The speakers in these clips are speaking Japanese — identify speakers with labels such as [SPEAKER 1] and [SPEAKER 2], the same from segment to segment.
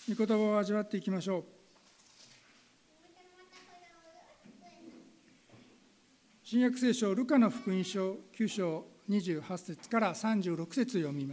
[SPEAKER 1] 御言葉を味わっていきましょう。新約聖書ルカの福音書9章28節から36節を読みます。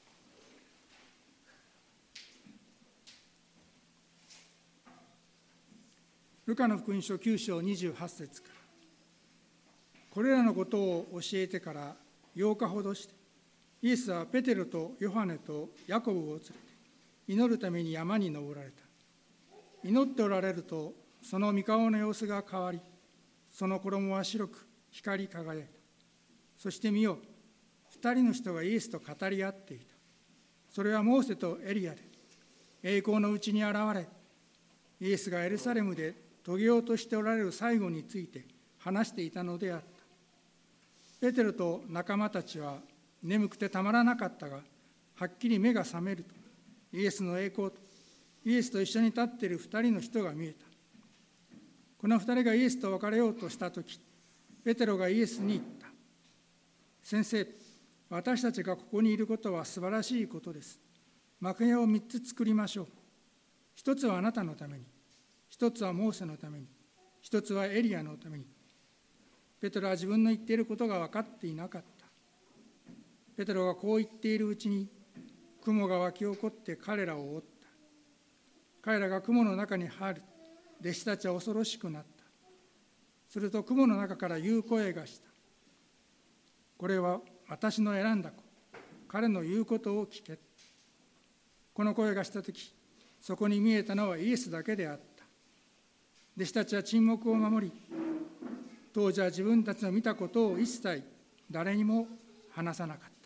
[SPEAKER 1] ルカの福音書9章28節から、これらのことを教えてから8日ほどして、イエスはペテロとヨハネとヤコブを連れて祈るために山に登られた。祈っておられると、その御顔の様子が変わり、その衣は白く光り輝いた。そして見よ、2人の人がイエスと語り合っていた。それはモーセとエリアで、栄光のうちに現れ、イエスがエルサレムで遂げようとしておられる最後について話していたのであった。ペテロと仲間たちは眠くてたまらなかったが、はっきり目が覚めると、イエスの栄光とイエスと一緒に立っている2人の人が見えた。この2人がイエスと別れようとしたとき、ペテロがイエスに言った。先生、私たちがここにいることは素晴らしいことです。幕屋を3つ作りましょう。1つはあなたのために、1つはモーセのために、1つはエリアのために。ペテロは自分の言っていることが分かっていなかった。ペテロがこう言っているうちに、雲が湧き起こって彼らを覆った。彼らが雲の中に入る。弟子たちは恐ろしくなった。すると雲の中から言う声がした。これは私の選んだ子。彼の言うことを聞け。この声がしたとき、そこに見えたのはイエスだけであった。弟子たちは沈黙を守り、当時は自分たちの見たことを一切誰にも話さなかった。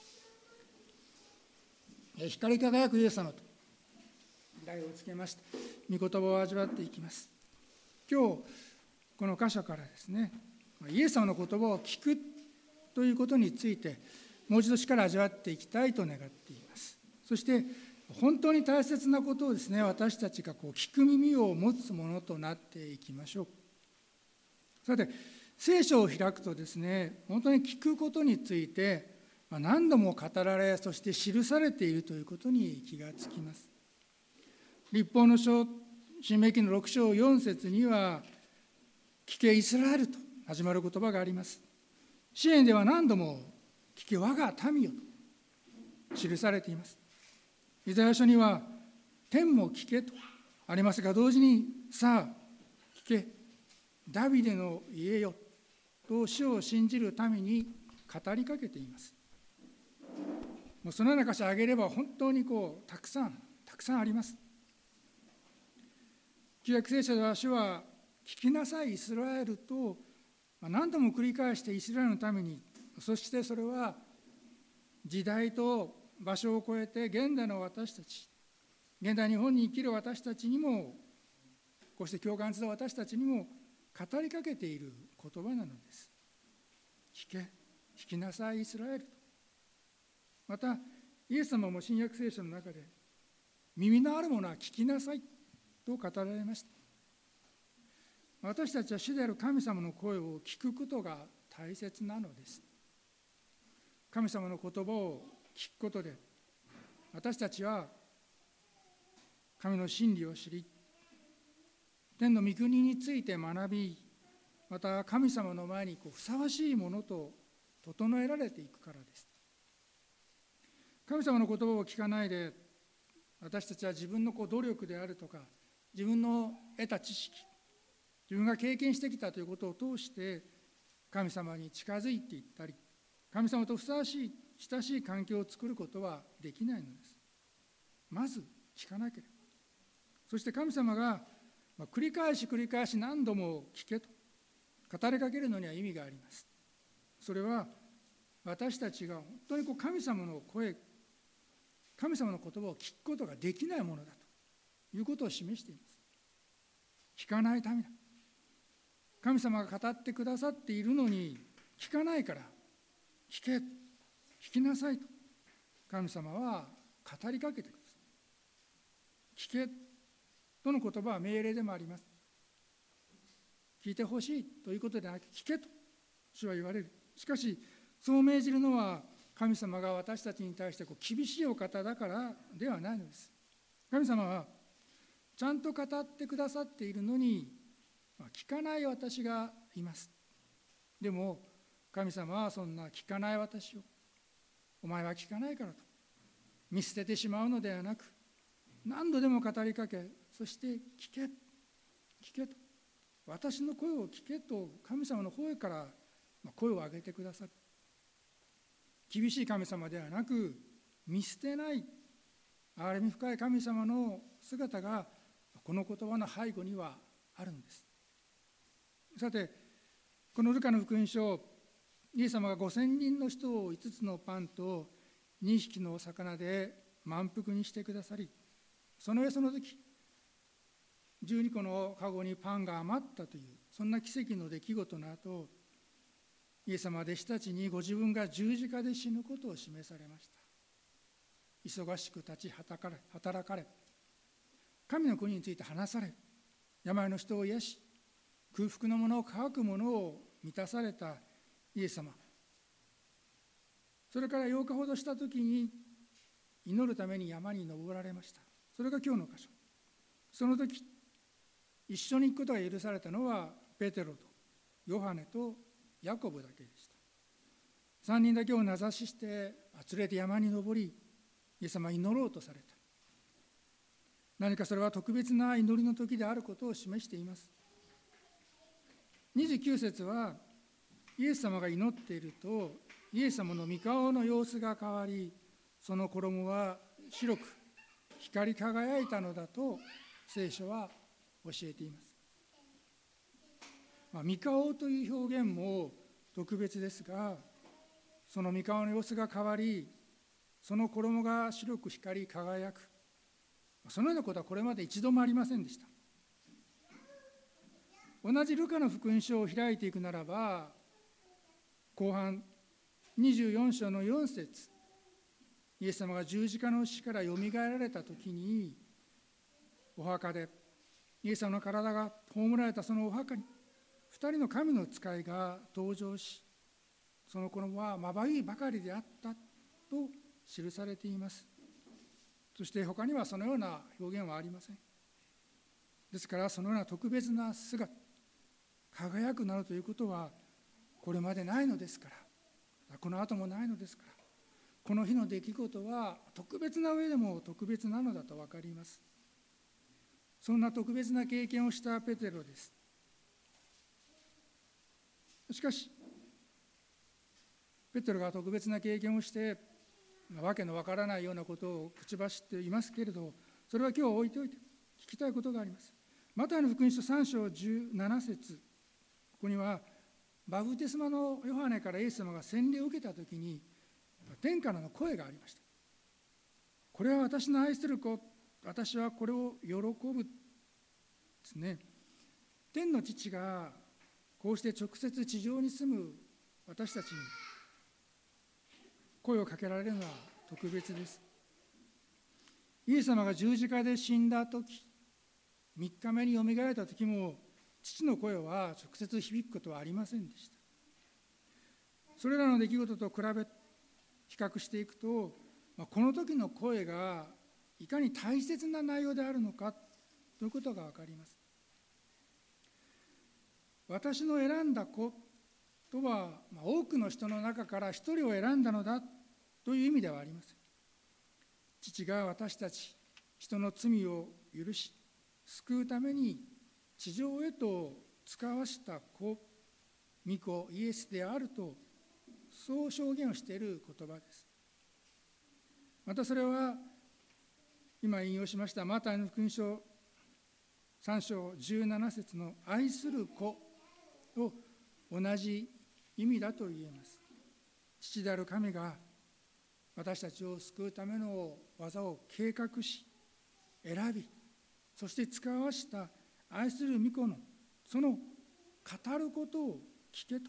[SPEAKER 1] 光り輝くイエス様と題をつけました御言葉を味わっていきます。今日この箇所からですね、イエス様の言葉を聞くということについてもう一度しっかり味わっていきたいと願っています。そして本当に大切なことをですね、私たちが聞く耳を持つものとなっていきましょう。さて、聖書を開くとですね、本当に聞くことについて何度も語られ、そして記されているということに気がつきます。律法の書、申命記の6章4節には、聞けイスラエルと始まる言葉があります。詩篇では何度も聞け我が民よと記されています。イザヤ書には天も聞けとありますが、同時にさあ聞けダビデの家よと主を信じる民に語りかけています。もうそのような箇所を挙げれば本当にたくさんあります。旧約聖書では主は聞きなさいイスラエルと何度も繰り返してイスラエルのために、そしてそれは時代と場所を超えて現代の私たち、現代日本に生きる私たちにも、こうして共感する私たちにも語りかけている言葉なのです。聞きなさいイスラエルと。またイエス様も新約聖書の中で耳のあるものは聞きなさいと語られました。私たちは主である神様の声を聞くことが大切なのです。神様の言葉を聞くことで、私たちは神の真理を知り、天の御国について学び、また神様の前にふさわしいものと整えられていくからです。神様の言葉を聞かないで、私たちは自分の努力であるとか、自分の得た知識、自分が経験してきたということを通して神様に近づいていったり、神様とふさわしい親しい関係を作ることはできないのです。まず聞かなければ。そして神様が繰り返し何度も聞けと語りかけるのには意味があります。それは私たちが本当に神様の声、神様の言葉を聞くことができないものだということを示しています。聞かないためだ。神様が語ってくださっているのに聞かないから、聞きなさいと神様は語りかけてください。聞けとの言葉は命令でもあります。聞いてほしいということではなく、聞けと主は言われる。しかしそう命じるのは神様が私たちに対して厳しいお方だからではないのです。 神様はちゃんと語ってくださっているのに聞かない私がいます。でも神様はそんな聞かない私をお前は聞かないからと見捨ててしまうのではなく、何度でも語りかけ、そして聞けと、私の声を聞けと神様の声から声を上げてくださる。厳しい神様ではなく、見捨てない憐れみ深い神様の姿がこの言葉の背後にはあるんです。さて、このルカの福音書、イエス様が5000人の人を5つのパンと2匹の魚で満腹にしてくださり、その上その時12個の籠にパンが余ったという、そんな奇跡の出来事の後、イエス様は弟子たちにご自分が十字架で死ぬことを示されました。忙しく立ち働かれ、神の国について話され、病の人を癒し、空腹のものを乾くものを満たされたイエス様。それから8日ほどした時に祈るために山に登られました。それが今日の箇所。その時一緒に行くことが許されたのはペテロとヨハネとヤコブだけでした。3人だけを名指しして連れて山に登り、イエス様は祈ろうとされた。何かそれは特別な祈りの時であることを示しています。29節はイエス様が祈っていると、イエス様の御顔の様子が変わり、その衣は白く光り輝いたのだと聖書は教えています。御顔という表現も特別ですが、その御顔の様子が変わり、その衣が白く光り輝く、そのようなことはこれまで一度もありませんでした。同じルカの福音書を開いていくならば、後半24章の4節、イエス様が十字架の死からよみがえられた時に、お墓でイエス様の体が葬られたそのお墓に2人の神の使いが登場し、その衣はまばゆいばかりであったと記されています。そして他にはそのような表現はありません。ですからそのような特別な姿、輝くなるということはこれまでないのですから、この後もないのですから、この日の出来事は特別な上でも特別なのだと分かります。そんな特別な経験をしたペテロです。しかしペテロが特別な経験をしてわけのわからないようなことを口走っていますけれど、それは今日置いておいて聞きたいことがあります。マタイの福音書3章17節、ここにはバプテスマのヨハネからイエス様が洗礼を受けたときに天からの声がありました。これは私の愛する子、私はこれを喜ぶですね。天の父がこうして直接地上に住む私たちに声をかけられるのは特別です。イエス様が十字架で死んだとき、3日目によみがえったときも父の声は直接響くことはありませんでした。それらの出来事と比較していくと、この時の声がいかに大切な内容であるのかということが分かります。私の選んだ子とは、多くの人の中から一人を選んだのだという意味ではありません。父が私たち人の罪を許し救うために地上へと使わした子、御子イエスであると、そう証言をしている言葉です。またそれは今引用しましたマタイの福音書3章17節の愛する子と同じ意味だと言えます。父である神が私たちを救うための技を計画し選び、そして使わした愛する御子のその語ることを聞けと、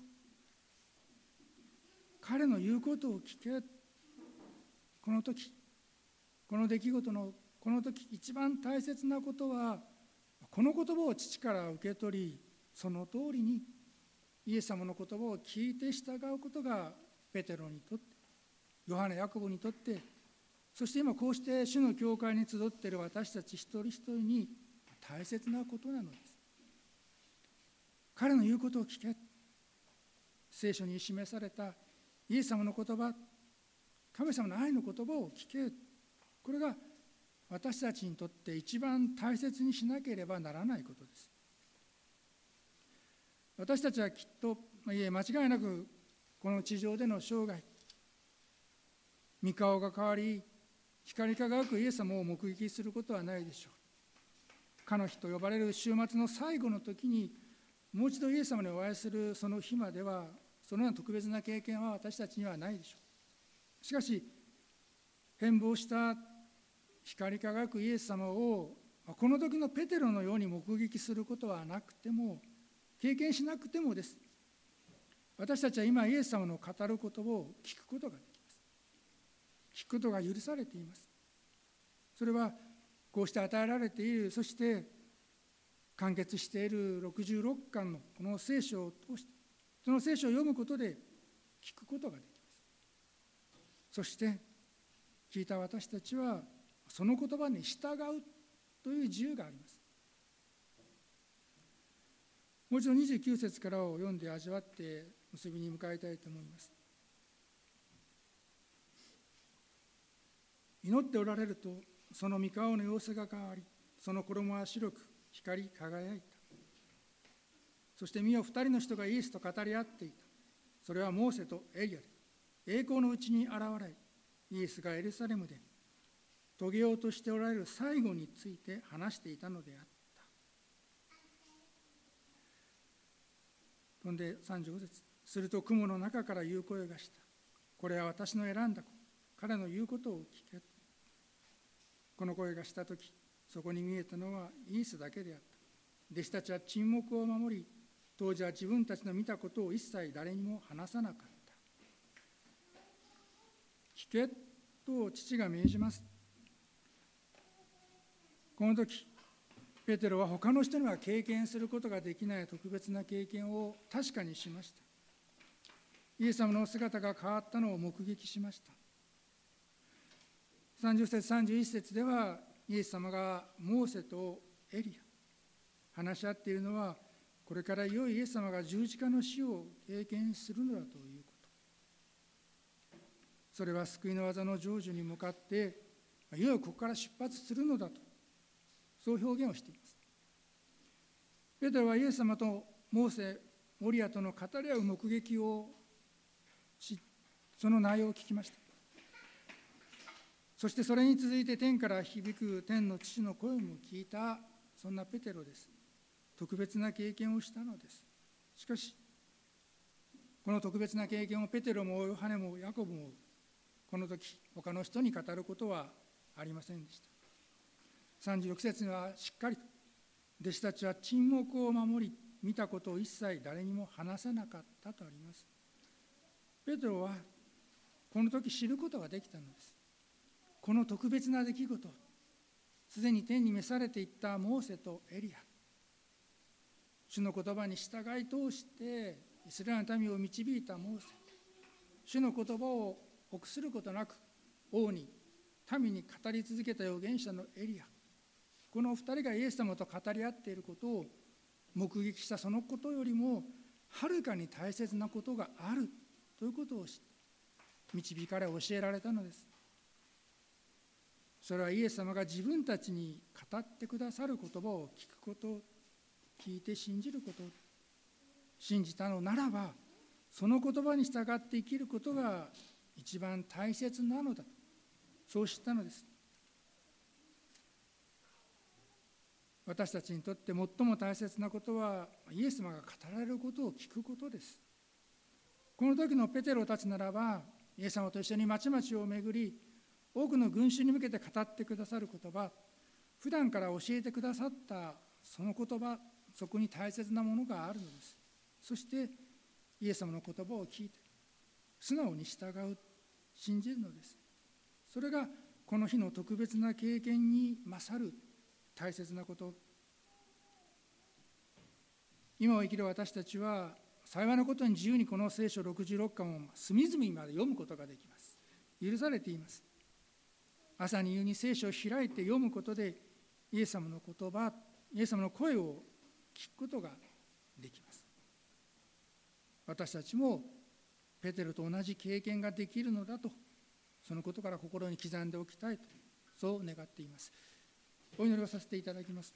[SPEAKER 1] 彼の言うことを聞け。この時、この出来事のこの時一番大切なことは、この言葉を父から受け取り、その通りにイエス様の言葉を聞いて従うことがペテロにとって、ヨハネ、ヤコブにとってそして今こうして主の教会に集っている私たち一人一人に大切なことなのです。彼の言うことを聞け。聖書に示されたイエス様の言葉、神様の愛の言葉を聞け。これが私たちにとって一番大切にしなければならないことです。私たちはきっと、間違いなくこの地上での生涯、御顔が変わり、光り輝くイエス様を目撃することはないでしょう。かの日と呼ばれる週末の最後の時に、もう一度イエス様にお会いするその日までは、そのような特別な経験は私たちにはないでしょう。しかし、変貌した光り輝くイエス様をこの時のペテロのように目撃することはなくても、経験しなくてもです。私たちは今イエス様の語ることを聞くことができます。聞くことが許されています。それはこうして与えられている、そして完結している66巻のこの聖書を通して、その聖書を読むことで聞くことができます。そして聞いた私たちはその言葉に従うという自由があります。もう一度29節からを読んで味わって結びに向かいたいと思います。祈っておられると、その御顔の様子が変わり、その衣は白く光り輝いた。そして見よ、二人の人がイエスと語り合っていた。それはモーセとエリアで、栄光のうちに現れ、イエスがエルサレムで遂げようとしておられる最後について話していたのであった。飛んで35節。すると雲の中から言う声がした。これは私の選んだ子、彼の言うことを聞け。この声がしたとき、そこに見えたのはイエスだけであった。弟子たちは沈黙を守り、当時は自分たちの見たことを一切誰にも話さなかった。聞けと父が命じます。この時、ペテロは他の人には経験することができない特別な経験を確かにしました。イエス様の姿が変わったのを目撃しました。30節31節では、イエス様がモーセとエリア、話し合っているのは、これから良いイエス様が十字架の死を経験するのだということ。それは救いの技の成就に向かって、いよいよここから出発するのだと、そう表現をしています。ペテロはイエス様とモーセ、エリアとの語り合う目撃をし、その内容を聞きました。そしてそれに続いて天から響く天の父の声も聞いた、そんなペテロです。特別な経験をしたのです。しかし、この特別な経験をペテロもヨハネもヤコブも、この時他の人に語ることはありませんでした。36節にはしっかりと、弟子たちは沈黙を守り、見たことを一切誰にも話さなかったとあります。ペテロはこの時知ることができたのです。この特別な出来事、すでに天に召されていったモーセとエリア、主の言葉に従い通してイスラエルの民を導いたモーセ、主の言葉を臆することなく王に民に語り続けた預言者のエリア、この二人がイエス様と語り合っていることを目撃したそのことよりもはるかに大切なことがあるということを知って導かれ教えられたのです。それはイエス様が自分たちに語ってくださる言葉を聞くこと、聞いて信じること、信じたのならばその言葉に従って生きることが一番大切なのだと、そう知ったのです。私たちにとって最も大切なことはイエス様が語られることを聞くことです。この時のペテロたちならば、イエス様と一緒に町々を巡り、多くの群衆に向けて語ってくださる言葉、普段から教えてくださったその言葉、そこに大切なものがあるのです。そしてイエス様の言葉を聞いて素直に従う、信じるのです。それがこの日の特別な経験に勝る大切なこと。今を生きる私たちは幸いなことに自由にこの聖書66巻を隅々まで読むことができます。許されています。 朝に夕に聖書を開いて読むことで、イエス様の言葉、イエス様の声を聞くことができます。私たちもペテロと同じ経験ができるのだと、そのことから心に刻んでおきたいと、そう願っています。お祈りをさせていただきます。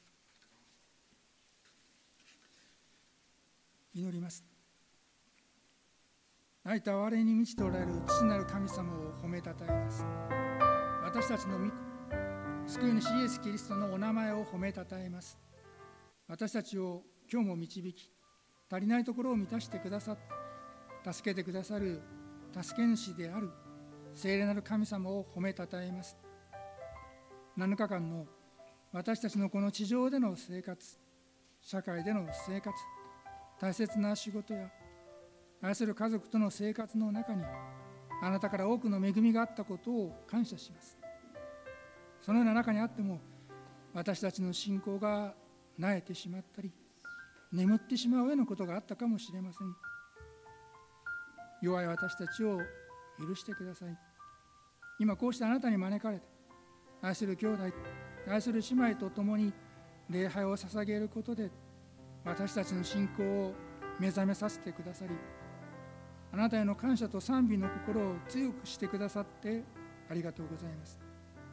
[SPEAKER 1] 祈ります。愛と憐れに満ちておられる父なる神様を褒めたたえます。私たちの御子、救い主イエス・キリストのお名前を褒めたたえます。私たちを今日も導き、足りないところを満たしてくださって、助けてくださる助け主である聖霊なる神様を褒めたたえます。7日間の私たちのこの地上での生活、社会での生活、大切な仕事や愛する家族との生活の中に、あなたから多くの恵みがあったことを感謝します。そのような中にあっても、私たちの信仰が萎えてしまったり、眠ってしまうようなことがあったかもしれません。弱い私たちを許してください。今こうしてあなたに招かれて、愛する兄弟、愛する姉妹と共に礼拝を捧げることで、私たちの信仰を目覚めさせてくださり、あなたへの感謝と賛美の心を強くしてくださってありがとうございます。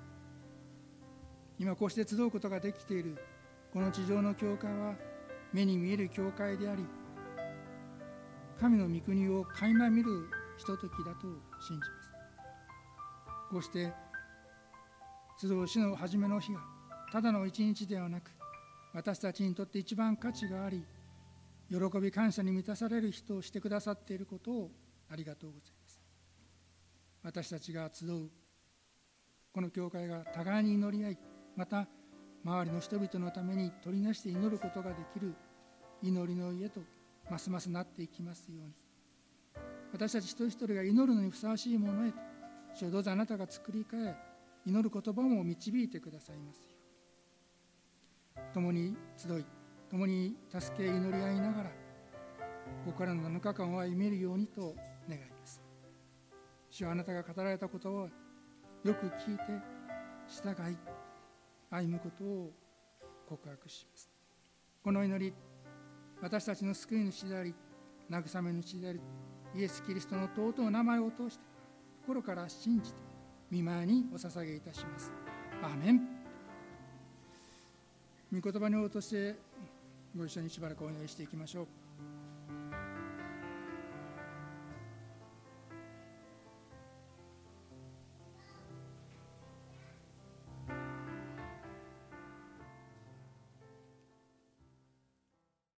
[SPEAKER 1] 今こうして集うことができているこの地上の教会は、目に見える教会であり、神の御国を垣間見るひとときだと信じます。こうして集う主の初めの日がただの一日ではなく、私たちにとって一番価値があり、喜び感謝に満たされる人をしてくださっていることをありがとうございます。私たちが集うこの教会が互いに祈り合い、また周りの人々のために取りなして祈ることができる祈りの家とますますなっていきますように、私たち一人一人が祈るのにふさわしいものへと、主をどうぞあなたが作り変え、祈る言葉も導いてくださいますように。共に集い、共に助け祈り合いながら、ここからの7日間を歩めるようにと願います。主はあなたが語られたことをよく聞いて従い歩むことを告白します。この祈り、私たちの救い主であり慰め主であるイエス・キリストの尊い名前を通して心から信じて御前にお捧げいたします。アーメン。御言葉に応答してご一緒にしばらくお祈りしていきましょう。